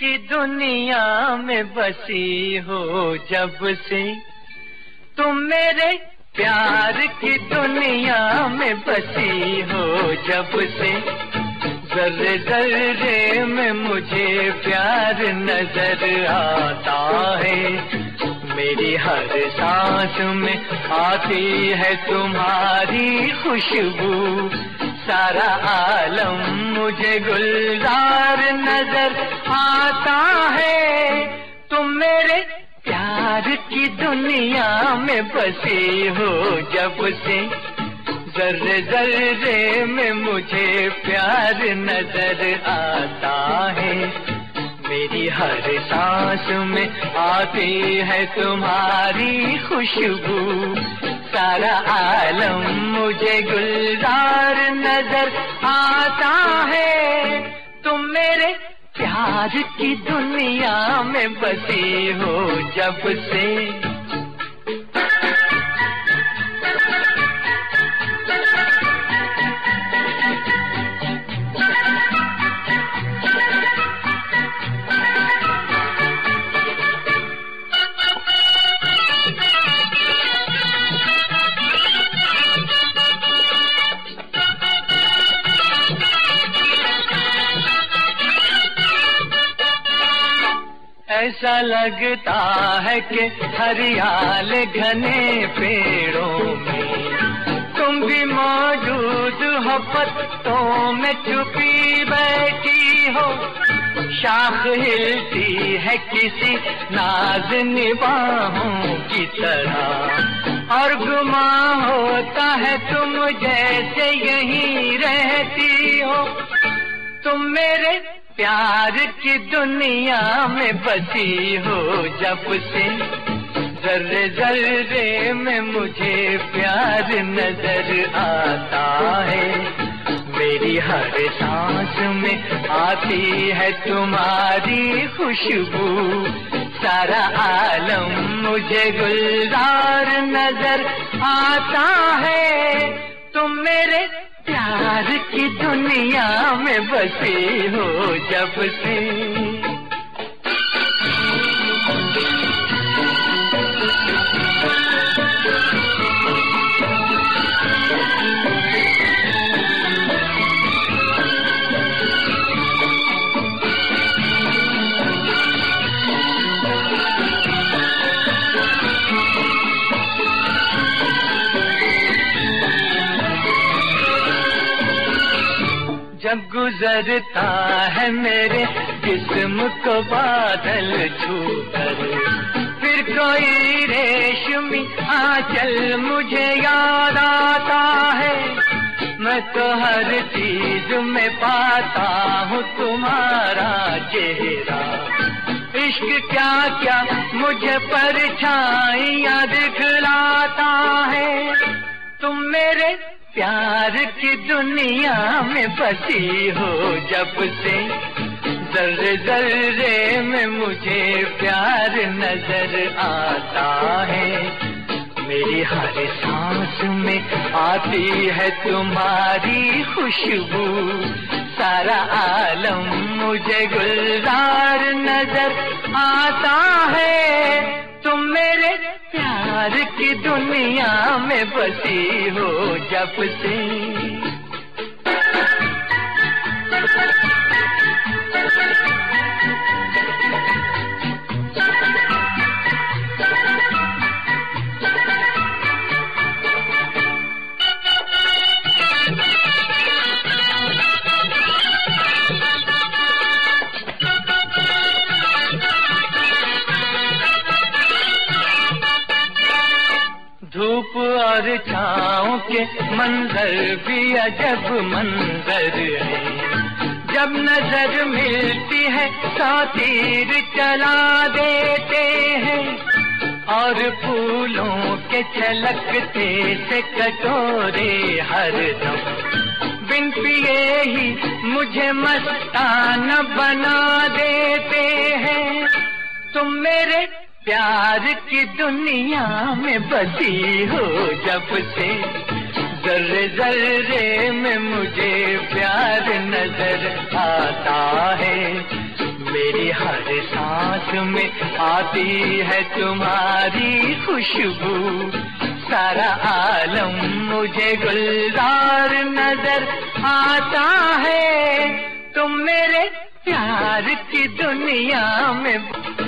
की दुनिया में बसी हो जब से, तुम मेरे प्यार की दुनिया में बसी हो जब से, जर्रे जर्रे में मुझे प्यार नजर आता है। मेरी हर सांस में आती है तुम्हारी खुशबू, सारा आलम मुझे गुलजार नजर आता है। तुम मेरे प्यार की दुनिया में बसी हो जब से, जर्रे जर्रे में मुझे प्यार नजर आता है। मेरी हर सांस में आती है तुम्हारी खुशबू, सारा आलम मुझे गुलजार नजर आता है। तुम मेरे प्यार की दुनिया में बसी हो जब से। ऐसा लगता है कि हरियाल घने पेड़ों में तुम भी मौजूद हो, पत्तों में छुपी बैठी हो। शाख हिलती है किसी नाज निबाहों की तरह, और गुमा होता है तुम जैसे यहीं रहती हो। तुम मेरे प्यार की दुनिया में बसी हो जब से, जर्रे जर्रे में मुझे प्यार नजर आता है। मेरी हर सांस में आती है तुम्हारी खुशबू, सारा आलम मुझे गुलजार नजर आता है। तुम मेरे प्यार की दुनिया में बसी हो जब से। जब गुजरता है मेरे जिस्म को बादल छूकर, फिर कोई रेशमी आंचल मुझे याद आता है। मैं तो हर चीज में पाता हूँ तुम्हारा चेहरा, इश्क क्या क्या मुझे परछाइयाँ दिखलाता है। तुम मेरे प्यार की दुनिया में बसी हो जब से, जर्रे जर्रे में मुझे प्यार नजर आता है। मेरी हर सांस में आती है तुम्हारी खुशबू, सारा आलम मुझे गुलजार नजर आता है। तुम मेरे प्यार की दुनिया में बसी हो जब से। धूप और छाँव के मंजर भी अजब मंजर है, जब नजर मिलती है तो तीर चला देते हैं। और फूलों के छलकते से कटोरे हरदम बिन पिए ही मुझे मस्ताना बना देते हैं। तुम मेरे प्यार की दुनिया में बसी हो जब से, जर्रे जर्रे में मुझे प्यार नजर आता है। मेरी हर सांस में आती है तुम्हारी खुशबू। सारा आलम मुझे गुलजार नजर आता है, तुम मेरे प्यार की दुनिया में